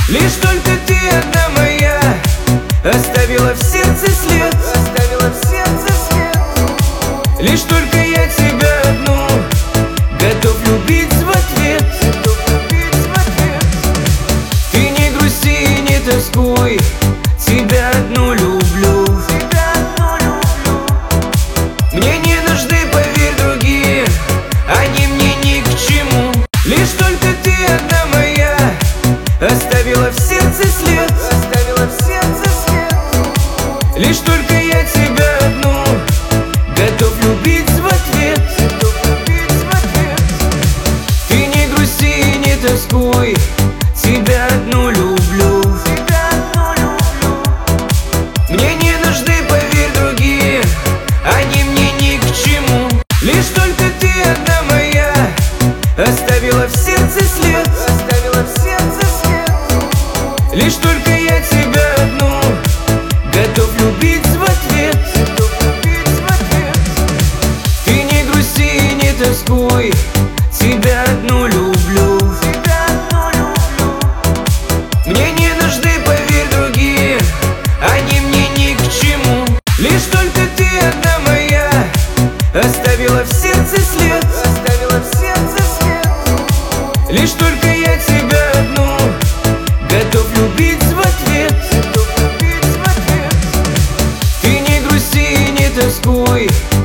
Лишь только ты одна моя, оставила в сердце след, оставила в сердце след. Лишь только я тебя одну готов любить в ответ, готов любить в ответ. Ты не грусти, не тоскуй, тебя одну люблю, тебя одну люблю. Мне не нужны, поверь, другие, они мне ни к чему. Лишь только ты одна моя, оставила в сердце след, оставила в сердце след. Лишь только я тебя одну готов любить в ответ, готов любить в ответ. Ты не грусти, не тоскуй, тебя одну люблю, тебя одну люблю. Мне не нужны, поверь, другие, они мне ни к чему. Лишь только ты одна моя, оставила в сердце след, оставила в сердце след. Лишь только я тебя одну готов любить в ответ, готов любить в ответ. Ты не грусти, не тоскуй, тебя одну люблю, тебя одну люблю. Мне не нужны, поверь, другие, они мне ни к чему. Лишь только ты одна моя, оставила в сердце след, оставила в сердце след. Лишь только я тебя одну готов любить в ответ, готов любить в ответ. Ты не грусти, не тоскуй,